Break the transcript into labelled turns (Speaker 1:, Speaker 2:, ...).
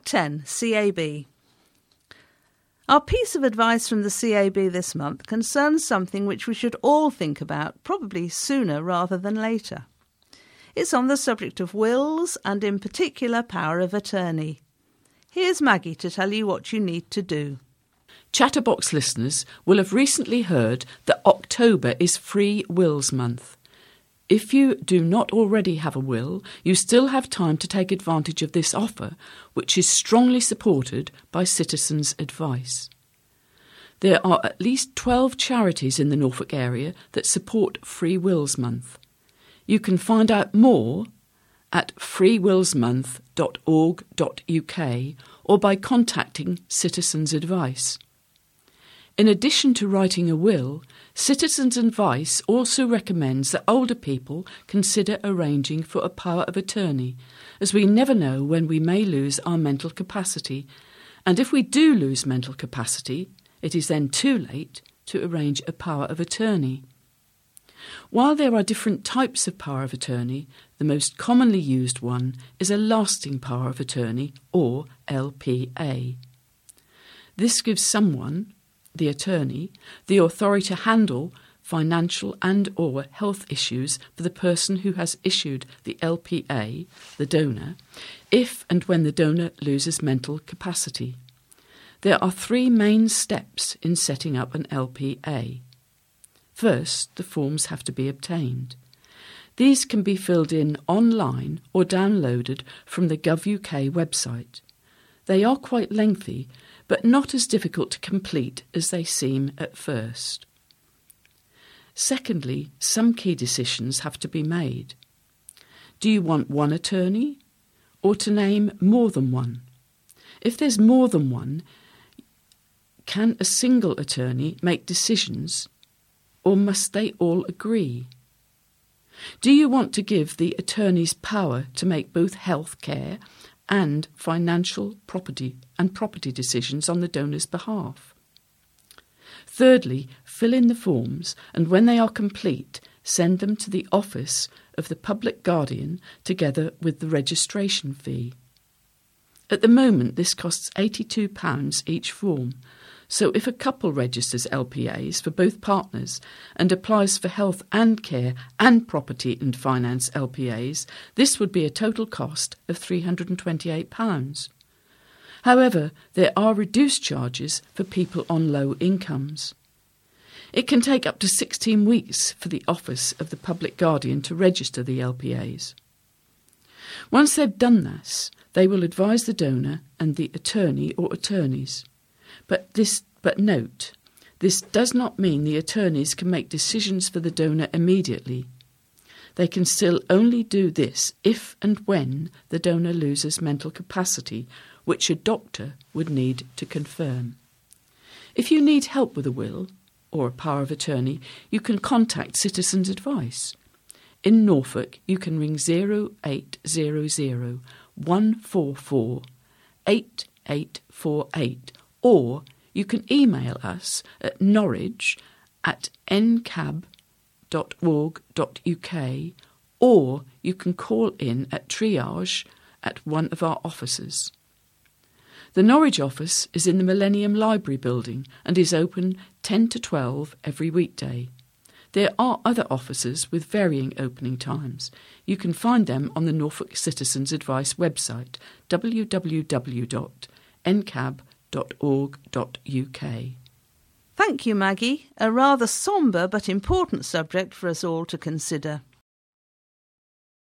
Speaker 1: 10. CAB. Our piece of advice from the CAB this month concerns something which we should all think about, probably sooner rather than later. It's on the subject of wills and in particular power of attorney. Here's Maggie to tell you what you need to do.
Speaker 2: Chatterbox listeners will have recently heard that October is Free Wills Month. If you do not already have a will, you still have time to take advantage of this offer, which is strongly supported by Citizens Advice. There are at least 12 charities in the Norfolk area that support Free Wills Month. You can find out more at freewillsmonth.org.uk or by contacting Citizens Advice. In addition to writing a will, Citizens Advice also recommends that older people consider arranging for a power of attorney, as we never know when we may lose our mental capacity, and if we do lose mental capacity, it is then too late to arrange a power of attorney. While there are different types of power of attorney, the most commonly used one is a lasting power of attorney, or LPA. This gives someone, the attorney, the authority to handle financial and or health issues for the person who has issued the LPA, the donor, if and when the donor loses mental capacity. There are 3 main steps in setting up an LPA. First, the forms have to be obtained. These can be filled in online or downloaded from the Gov.uk website. They are quite lengthy, but not as difficult to complete as they seem at first. Secondly, some key decisions have to be made. Do you want one attorney or to name more than one? If there's more than one, can a single attorney make decisions or must they all agree? Do you want to give the attorneys power to make both health care and financial property decisions on the donor's behalf? Thirdly, fill in the forms and when they are complete, send them to the office of the Public Guardian together with the registration fee. At the moment this costs £82 each form, so if a couple registers LPAs for both partners and applies for health and care and property and finance LPAs, this would be a total cost of £328. However, there are reduced charges for people on low incomes. It can take up to 16 weeks for the Office of the Public Guardian to register the LPAs. Once they've done this, they will advise the donor and the attorney or attorneys. But note, this does not mean the attorneys can make decisions for the donor immediately. They can still only do this if and when the donor loses mental capacity, which a doctor would need to confirm. If you need help with a will or a power of attorney, you can contact Citizens Advice. In Norfolk, you can ring 0800 144 8848 or you can email us at norwich@ncab.org.uk or you can call in at triage at one of our offices. The Norwich office is in the Millennium Library building and is open 10 to 12 every weekday. There are other offices with varying opening times. You can find them on the Norfolk Citizens Advice website, www.ncab.org.uk.
Speaker 1: Thank you, Maggie. A rather sombre but important subject for us all to consider.